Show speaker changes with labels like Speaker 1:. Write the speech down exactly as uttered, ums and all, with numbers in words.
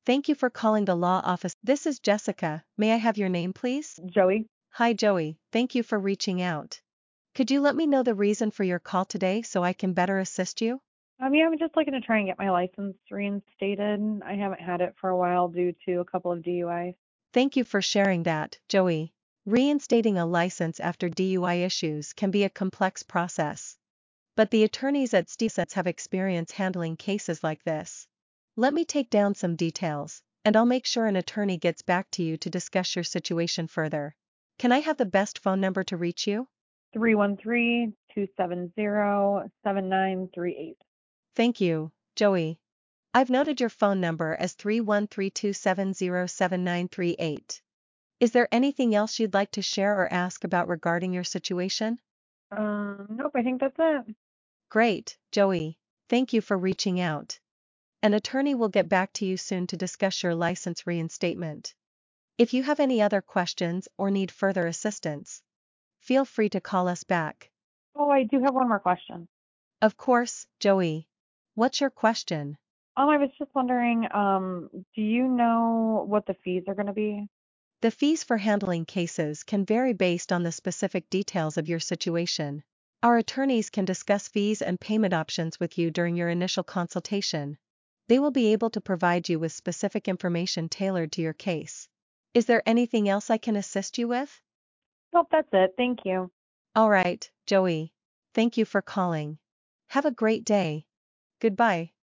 Speaker 1: Thank you for calling the law office. This is Jessica. May I have your name, please?
Speaker 2: Joey.
Speaker 1: Hi, Joey. Thank you for reaching out. Could you let me know the reason for your call today so I can better assist you?
Speaker 2: Um, yeah, I'm just looking to try and get my license reinstated. I haven't had it for a while due to a couple of D U Is.
Speaker 1: Thank you for sharing that, Joey. Reinstating a license after D U I issues can be a complex process. But the attorneys at STSETS have experience handling cases like this. Let me take down some details, and I'll make sure an attorney gets back to you to discuss your situation further. Can I have the best phone number to reach you?
Speaker 2: three one three, two seven zero, seven nine three eight.
Speaker 1: Thank you, Joey. I've noted your phone number as three one three two seven zero seven nine three eight. Is there anything else you'd like to share or ask about regarding your situation?
Speaker 2: Um, nope, I think that's it.
Speaker 1: Great, Joey. Thank you for reaching out. An attorney will get back to you soon to discuss your license reinstatement. If you have any other questions or need further assistance, feel free to call us back.
Speaker 2: Oh, I do have one more question.
Speaker 1: Of course, Joey. What's your question?
Speaker 2: Um, I was just wondering, um, do you know what the fees are going to be?
Speaker 1: The fees for handling cases can vary based on the specific details of your situation. Our attorneys can discuss fees and payment options with you during your initial consultation. They will be able to provide you with specific information tailored to your case. Is there anything else I can assist you with?
Speaker 2: Nope, that's it. Thank you.
Speaker 1: All right, Joey. Thank you for calling. Have a great day. Goodbye.